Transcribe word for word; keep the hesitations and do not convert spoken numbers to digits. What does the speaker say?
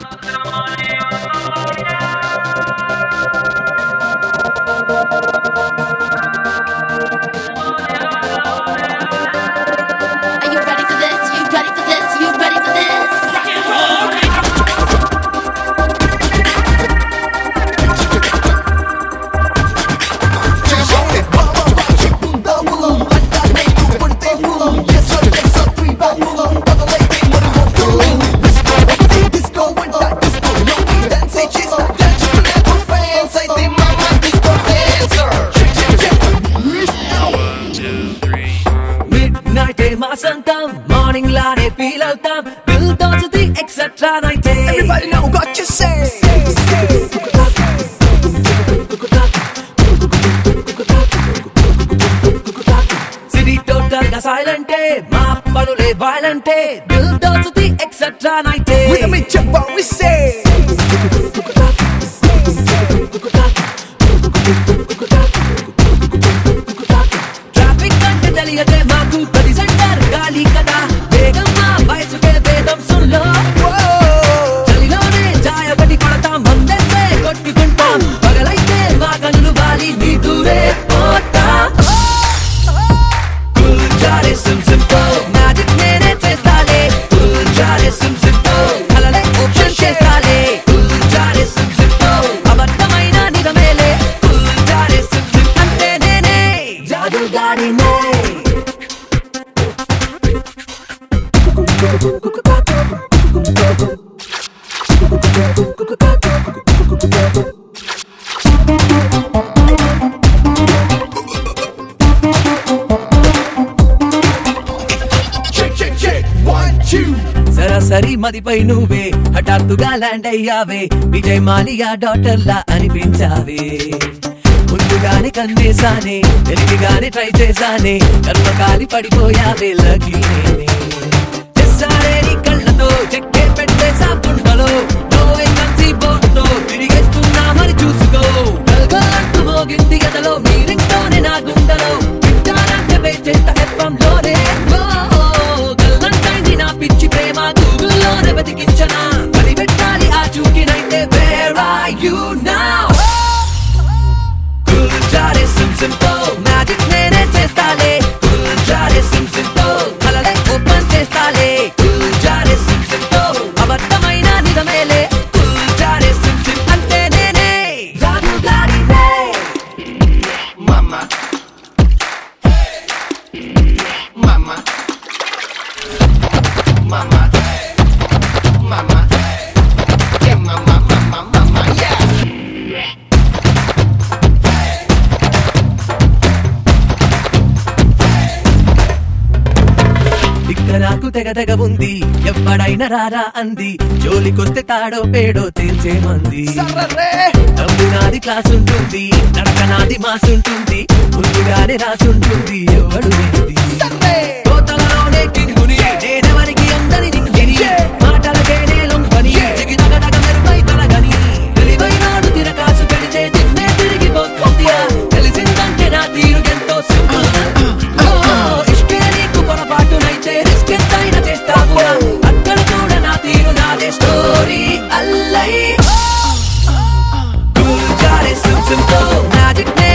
Morning lane feel out tam Bill does the etc night. Everybody know what you say. City total ga silent ma panule violent Bill does the etc night. With a mitch what we say. Traffic ante deliyate maaku padi center gali kada vegamma vayasuke vedam sunlo chalilone chaya gadi padata mandente kottukuntam pagalaite ma kanulu vali ni dure pota kulchare sim simpo magic nene chestale kulchare sim simpo halale option chestale kulchare sim simpo abaddamaina nigamele kulchare sim sim ante nene jadu gadi ne సరాసరి మదిపై నువ్వే హఠాత్తుగా land అయ్యావే Vijay Mallya daughter లా అనిపించావే ముందుగానే కన్నేసానే తెలివిగానే try చేసానే కర్మకాలి పడిపోయావే lucky నేనే చేసారే నీ కళ్ళతో చెక్కే పెట్టేసా గుండెలో నోవే కన్సీ బోర్డుతో తిరిగేస్తున్నా మరి చూసుకో గల్గలంటూ మోగింది గదలో మీరింటోనే నా గుండెలో వింటానంటే వెయిట్ చేస్తా ఎఫ్ఎం లోనే గల్లంటైంది నా పిచ్చి ప్రేమ గూగుల్లోనే వెతికించనా పని పెట్టాలి ఆ చూకినైతే where are you now kulchare sim simpo magic nene chestale kulchare sim simpo halale open chestale kulchare sim simpo abaddamaina nigamele kulchare sim sim ante nene jadu gadi ne Mama Mama Mama Mama Yeah mama mama mama yeah నాకు తెగ తెగ ఉంది ఎవ్వడైనా రారా అంది జోలికొస్తే తాడో పేడో తేల్చేమంది నాది class ఉంటుంది నడక నాది మాస్ ఉంటుంది ముందుగానే రాసుంటుంది ఎవడు కోతలలోనే కింగుని నేనెవరికి అందరి దింగిని మాటలకే నేలొంగని జిగిదగడగ మెరుపై తలగని తెలివైనాడు తిరకాసు పెడితే తిన్నే తిరిగిపోతుంది తెలిసిందంటే నా తీరు ఎంతో సింపుల్ ఇష్కే నీకు పొరపాటునైతే రిస్క్ ఎంతైనా చేస్తావు అక్కడ కూడా నా తీరు నాదే స్టోరీ అల్లై kulchare sim simpo magic